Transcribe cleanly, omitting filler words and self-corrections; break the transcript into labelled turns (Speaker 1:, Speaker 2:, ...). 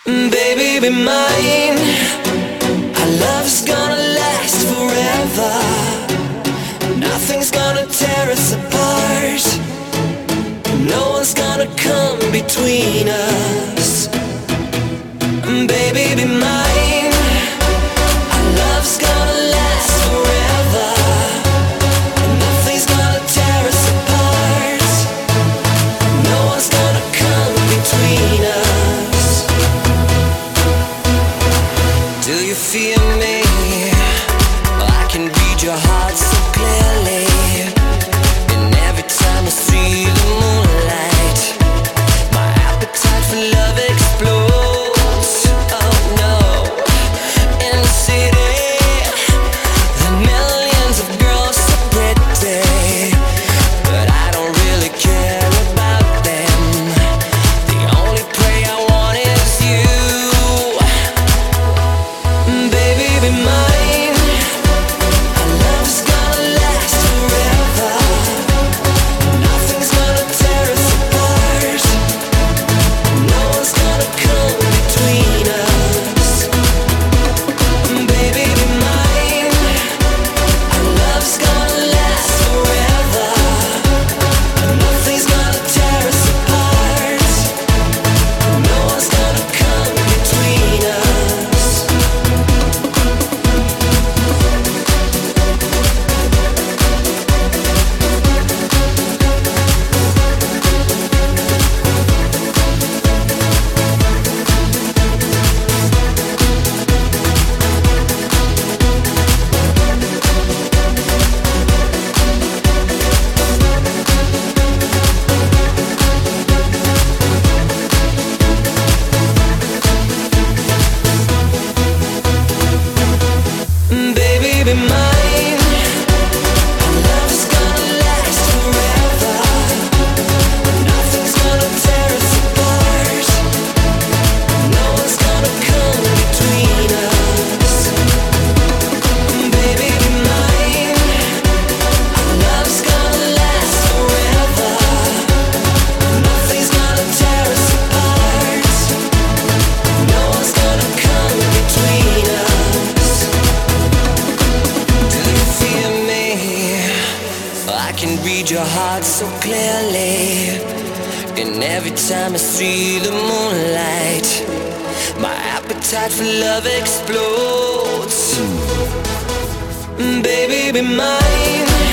Speaker 1: Baby, be mine. Our love's gonna last forever. Nothing's gonna tear us apart. No one's gonna come between us. Baby, be mine. Our love's gonna last forever. Nothing's gonna tear us apart. No one's gonna come between us. Do you feel me? I can read your heart so clearly. And every time I see the moonlight, my appetite for love explodes. Oh no. In the city, the millions of girls so pretty, but I don't really care about them. The only prey I want is you. Baby, be mine. Our love's gonna last forever. Nothing's gonna tear us apart. No one's gonna come between us. Baby, be mine. Our love's gonna last forever. Nothing's gonna tear us apart. No one's gonna come between us. Baby, be mine. Our love's gonna last forever. Nothing's gonna tear us apart. No one's gonna come between us. Baby, be mine. Our love's gonna last forever. Nothing's gonna tear us apart. No one's gonna come between us. Do you feel me? I can read your heart so clearly. And every time I see the moonlight, my appetite for love explodes. Baby, be mine.